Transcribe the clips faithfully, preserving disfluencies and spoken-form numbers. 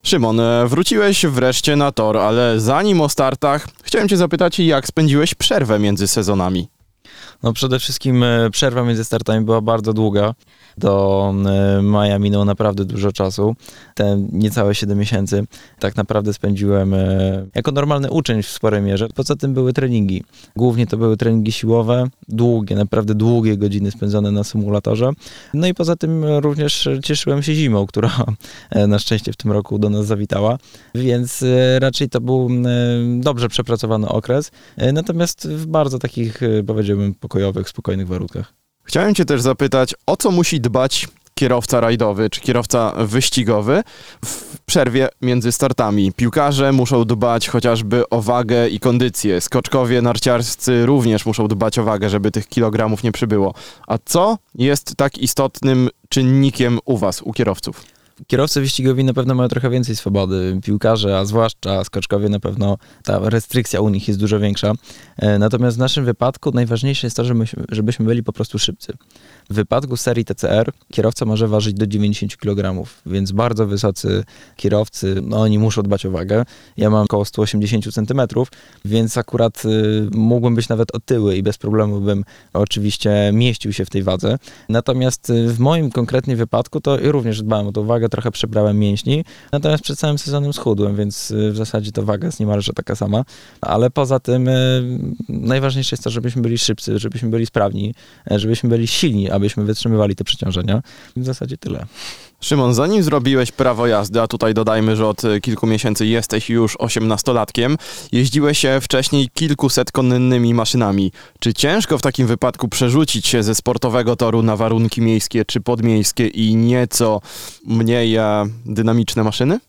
Szymon, wróciłeś wreszcie na tor, ale zanim o startach, chciałem cię zapytać, jak spędziłeś przerwę między sezonami? No przede wszystkim przerwa między startami była bardzo długa. Do maja minęło naprawdę dużo czasu, te niecałe siedem miesięcy. Tak naprawdę spędziłem jako normalny uczeń w sporej mierze. Poza tym były treningi. Głównie to były treningi siłowe, długie, naprawdę długie godziny spędzone na symulatorze. No i poza tym również cieszyłem się zimą, która na szczęście w tym roku do nas zawitała. Więc raczej to był dobrze przepracowany okres. Natomiast w bardzo takich, powiedziałbym, pokojowych, spokojnych warunkach. Chciałem cię też zapytać, o co musi dbać kierowca rajdowy czy kierowca wyścigowy w przerwie między startami. Piłkarze muszą dbać chociażby o wagę i kondycję. Skoczkowie narciarscy również muszą dbać o wagę, żeby tych kilogramów nie przybyło. A co jest tak istotnym czynnikiem u was, u kierowców? Kierowcy wyścigowi na pewno mają trochę więcej swobody. Piłkarze, a zwłaszcza skoczkowie, na pewno ta restrykcja u nich jest dużo większa. Natomiast w naszym wypadku najważniejsze jest to, żebyśmy, żebyśmy byli po prostu szybcy. W wypadku serii T C R kierowca może ważyć do dziewięćdziesiąt kilogramów, więc bardzo wysocy kierowcy, no oni muszą dbać o wagę. Ja mam około sto osiemdziesiąt centymetrów, więc akurat y, mógłbym być nawet otyły i bez problemu bym oczywiście mieścił się w tej wadze. Natomiast y, w moim konkretnie wypadku to również dbałem o tą wagę, trochę przebrałem mięśni, natomiast przed całym sezonem schudłem, więc y, w zasadzie to waga jest niemalże taka sama. Ale poza tym y, najważniejsze jest to, żebyśmy byli szybcy, żebyśmy byli sprawni, żebyśmy byli silni, abyśmy wytrzymywali te przeciążenia. W zasadzie tyle. Szymon, zanim zrobiłeś prawo jazdy, a tutaj dodajmy, że od kilku miesięcy jesteś już osiemnastolatkiem, jeździłeś się wcześniej kilkuset konnymi maszynami. Czy ciężko w takim wypadku przerzucić się ze sportowego toru na warunki miejskie czy podmiejskie i nieco mniej dynamiczne maszyny?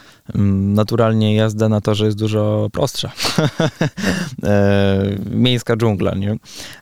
Naturalnie jazda na torze jest dużo prostsza. e, miejska dżungla, nie? E,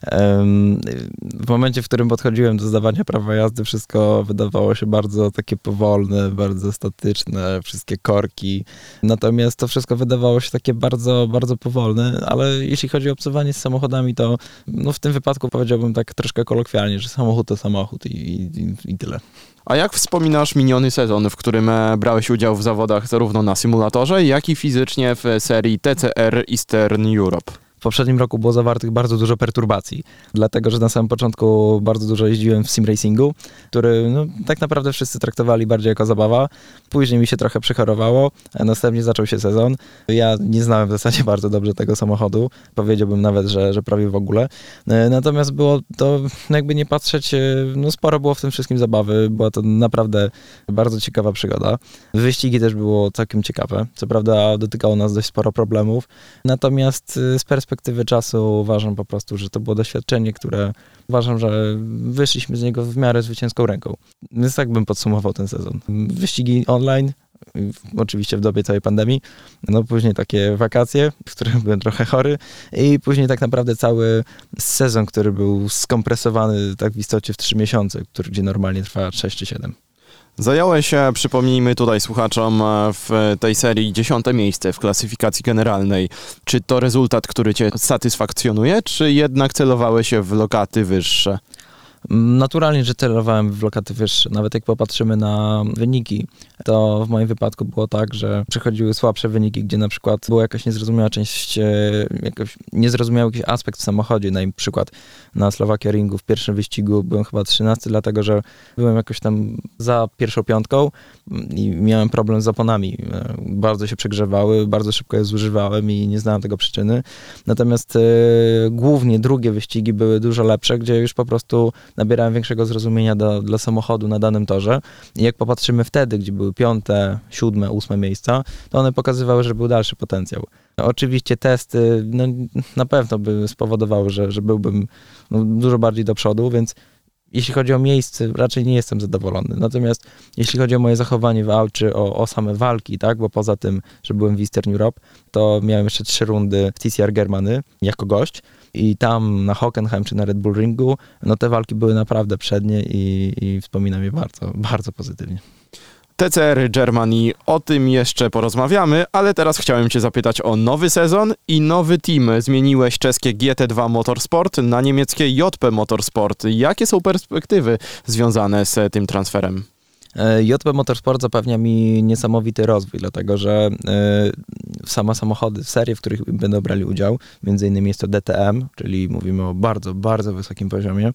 w momencie, w którym podchodziłem do zdawania prawa jazdy, wszystko wydawało się bardzo takie powolne, bardzo statyczne, wszystkie korki. Natomiast to wszystko wydawało się takie bardzo, bardzo powolne, ale jeśli chodzi o obcowanie z samochodami, to no w tym wypadku powiedziałbym tak troszkę kolokwialnie, że samochód to samochód i, i, i tyle. A jak wspominasz miniony sezon, w którym brałeś udział w zawodach zarówno na symulatorze, jak i fizycznie w serii T C R Eastern Europe? W poprzednim roku było zawartych bardzo dużo perturbacji, dlatego że na samym początku bardzo dużo jeździłem w sim racingu, który no, tak naprawdę wszyscy traktowali bardziej jako zabawa. Później mi się trochę przechorowało, a następnie zaczął się sezon. Ja nie znałem w zasadzie bardzo dobrze tego samochodu, powiedziałbym nawet, że, że prawie w ogóle. Natomiast było to, jakby nie patrzeć, no sporo było w tym wszystkim zabawy, była to naprawdę bardzo ciekawa przygoda. Wyścigi też było całkiem ciekawe, co prawda dotykało nas dość sporo problemów, natomiast z perspektywy perspektywy czasu uważam po prostu, że to było doświadczenie, które uważam, że wyszliśmy z niego w miarę zwycięską ręką. Więc tak bym podsumował ten sezon. Wyścigi online, oczywiście w dobie całej pandemii, no później takie wakacje, w których byłem trochę chory i później tak naprawdę cały sezon, który był skompresowany tak w istocie w trzy miesiące, który gdzie normalnie trwa sześć czy siedem. Zająłeś się, przypomnijmy tutaj słuchaczom, w tej serii dziesiąte miejsce w klasyfikacji generalnej. Czy to rezultat, który cię satysfakcjonuje, czy jednak celowałeś się w lokaty wyższe? Naturalnie, że celowałem w lokaty wyższe. Nawet jak popatrzymy na wyniki, to w moim wypadku było tak, że przychodziły słabsze wyniki, gdzie na przykład była jakaś niezrozumiała część, jakoś niezrozumiały jakiś aspekt w samochodzie. Na przykład na Slovakia Ringu w pierwszym wyścigu byłem chyba trzynasty, dlatego że byłem jakoś tam za pierwszą piątką i miałem problem z oponami. Bardzo się przegrzewały, bardzo szybko je zużywałem i nie znałem tego przyczyny. Natomiast e, głównie drugie wyścigi były dużo lepsze, gdzie już po prostu nabierałem większego zrozumienia do, dla samochodu na danym torze. I jak popatrzymy wtedy, gdzie były piąte, siódme, ósme miejsca, to one pokazywały, że był dalszy potencjał. Oczywiście testy no, na pewno by spowodowały, że, że byłbym no, dużo bardziej do przodu, więc jeśli chodzi o miejsce, raczej nie jestem zadowolony. Natomiast jeśli chodzi o moje zachowanie w aucie, o, o same walki, tak, bo poza tym, że byłem w Eastern Europe, to miałem jeszcze trzy rundy w T C R Germany jako gość i tam na Hockenheim czy na Red Bull Ringu, no te walki były naprawdę przednie i, i wspominam je bardzo, bardzo pozytywnie. T C R Germany, o tym jeszcze porozmawiamy, ale teraz chciałem cię zapytać o nowy sezon i nowy team. Zmieniłeś czeskie G T dwa Motorsport na niemieckie J P Motorsport. Jakie są perspektywy związane z tym transferem? J P Motorsport zapewnia mi niesamowity rozwój, dlatego że same samochody, serie, w których będą brali udział, między innymi jest to D T M, czyli mówimy o bardzo, bardzo wysokim poziomie,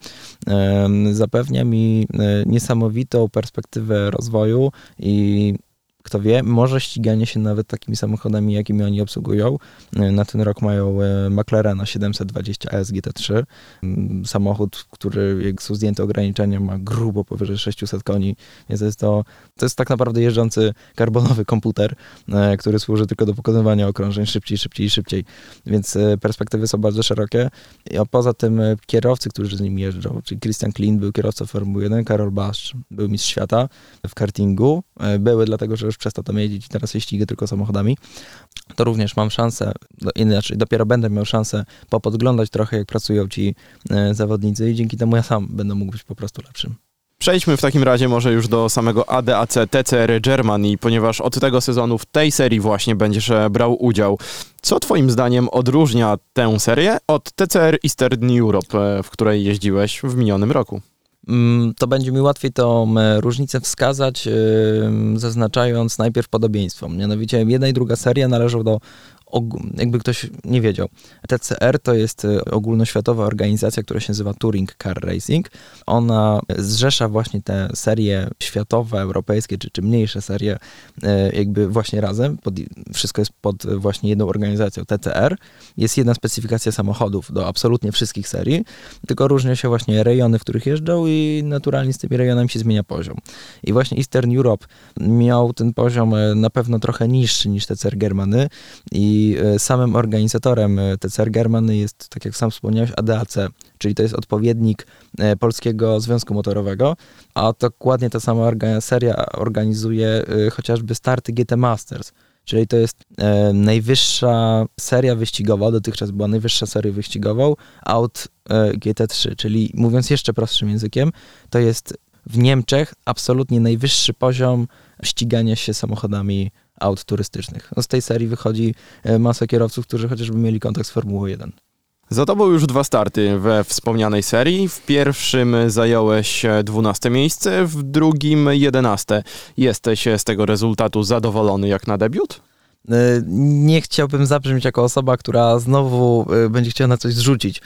zapewnia mi niesamowitą perspektywę rozwoju i kto wie, może ściganie się nawet takimi samochodami, jakimi oni obsługują. Na ten rok mają McLarena siedemset dwadzieścia S G T trzy. Samochód, który, jak są zdjęte ograniczenia, ma grubo powyżej sześćset koni. Więc jest to, to jest tak naprawdę jeżdżący karbonowy komputer, który służy tylko do pokazywania okrążeń szybciej, szybciej, szybciej. Więc perspektywy są bardzo szerokie. A poza tym kierowcy, którzy z nim jeżdżą, czyli Christian Klien był kierowcą Formuły jeden, Karol Basz był mistrz świata w kartingu. Były dlatego, że już przestał tam jeździć i teraz się ściga tylko samochodami, to również mam szansę, inaczej dopiero będę miał szansę popodglądać trochę, jak pracują ci e, zawodnicy i dzięki temu ja sam będę mógł być po prostu lepszym. Przejdźmy w takim razie może już do samego A D A C T C R Germany, ponieważ od tego sezonu w tej serii właśnie będziesz brał udział. Co twoim zdaniem odróżnia tę serię od T C R Eastern Europe, w której jeździłeś w minionym roku? To będzie mi łatwiej tą różnicę wskazać, zaznaczając najpierw podobieństwo. Mianowicie jedna i druga seria należą do, jakby ktoś nie wiedział. T C R to jest ogólnoświatowa organizacja, która się nazywa Touring Car Racing. Ona zrzesza właśnie te serie światowe, europejskie, czy, czy mniejsze serie jakby właśnie razem. Pod, wszystko jest pod właśnie jedną organizacją T C R. Jest jedna specyfikacja samochodów do absolutnie wszystkich serii, tylko różnią się właśnie rejony, w których jeżdżą i naturalnie z tymi rejonami się zmienia poziom. I właśnie Eastern Europe miał ten poziom na pewno trochę niższy niż T C R Germany i I samym organizatorem T C R Germany jest, tak jak sam wspomniałeś, A D A C, czyli to jest odpowiednik Polskiego Związku Motorowego, a dokładnie ta sama orga- seria organizuje chociażby starty G T Masters, czyli to jest e, najwyższa seria wyścigowa, dotychczas była najwyższa seria wyścigową, aut e, G T trzy, czyli mówiąc jeszcze prostszym językiem, to jest w Niemczech absolutnie najwyższy poziom ścigania się samochodami aut turystycznych. No z tej serii wychodzi masa kierowców, którzy chociażby mieli kontakt z Formułą jeden. Za tobą już dwa starty we wspomnianej serii. W pierwszym zająłeś dwunaste miejsce, w drugim jedenaste. Jesteś z tego rezultatu zadowolony jak na debiut? Nie chciałbym zabrzmieć jako osoba, która znowu będzie chciała na coś zrzucić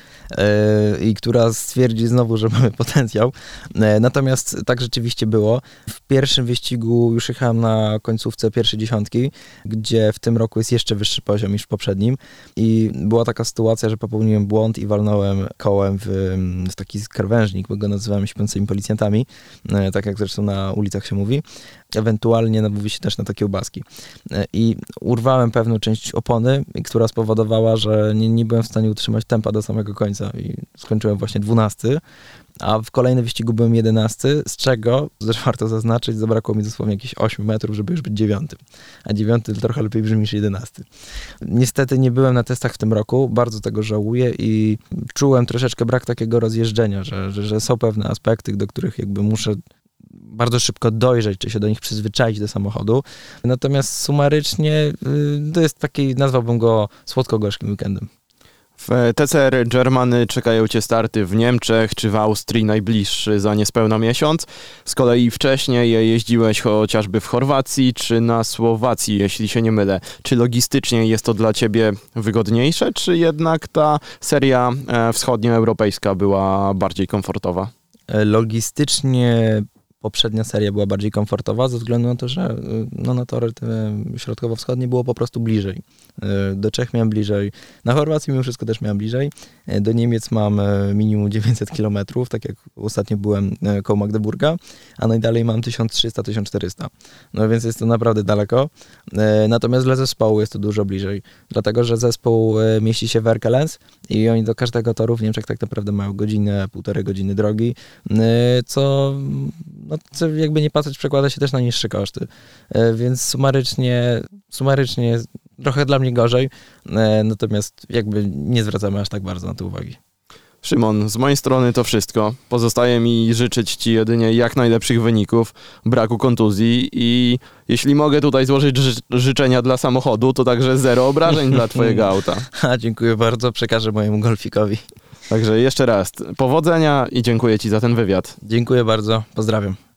i która stwierdzi znowu, że mamy potencjał. Natomiast tak rzeczywiście było. W pierwszym wyścigu już jechałem na końcówce pierwszej dziesiątki, gdzie w tym roku jest jeszcze wyższy poziom niż w poprzednim i była taka sytuacja, że popełniłem błąd i walnąłem kołem w, w taki krawężnik, bo go nazywamy śpiącymi policjantami, tak jak zresztą na ulicach się mówi. Ewentualnie mówi się też na takie kiełbaski. I urwałem pewną część opony, która spowodowała, że nie, nie byłem w stanie utrzymać tempa do samego końca i skończyłem właśnie dwunasty, a w kolejnym wyścigu byłem jedenasty, z czego, zresztą warto zaznaczyć, zabrakło mi dosłownie jakieś osiem metrów, żeby już być dziewiątym. A dziewiąty trochę lepiej brzmi niż jedenasty. Niestety nie byłem na testach w tym roku, bardzo tego żałuję i czułem troszeczkę brak takiego rozjeżdżenia, że, że, że są pewne aspekty, do których jakby muszę bardzo szybko dojrzeć, czy się do nich przyzwyczaić do samochodu. Natomiast sumarycznie to jest taki, nazwałbym go słodko-gorzkim weekendem. W T C R Germany czekają cię starty w Niemczech czy w Austrii najbliższy za niespełna miesiąc. Z kolei wcześniej jeździłeś chociażby w Chorwacji czy na Słowacji, jeśli się nie mylę. Czy logistycznie jest to dla ciebie wygodniejsze, czy jednak ta seria wschodnioeuropejska była bardziej komfortowa? Logistycznie poprzednia seria była bardziej komfortowa ze względu na to, że no, na tory środkowo-wschodnie było po prostu bliżej. Do Czech miałem bliżej, na Chorwacji mimo wszystko też miałem bliżej. Do Niemiec mam minimum dziewięćset kilometrów, tak jak ostatnio byłem koło Magdeburga, a najdalej mam tysiąc trzysta do tysiąc czterysta. No więc jest to naprawdę daleko. Natomiast dla zespołu jest to dużo bliżej, dlatego że zespół mieści się w Erkelenz i oni do każdego toru w Niemczech tak naprawdę mają godzinę, półtorej godziny drogi, co no, co jakby nie patrzeć, przekłada się też na niższe koszty. Więc sumarycznie, sumarycznie trochę dla mnie gorzej, natomiast jakby nie zwracamy aż tak bardzo na to uwagi. Szymon, z mojej strony to wszystko. Pozostaje mi życzyć ci jedynie jak najlepszych wyników, braku kontuzji i jeśli mogę tutaj złożyć ży- życzenia dla samochodu, to także zero obrażeń dla twojego auta. A, dziękuję bardzo, przekażę mojemu golfikowi. Także jeszcze raz powodzenia i dziękuję ci za ten wywiad. Dziękuję bardzo, pozdrawiam.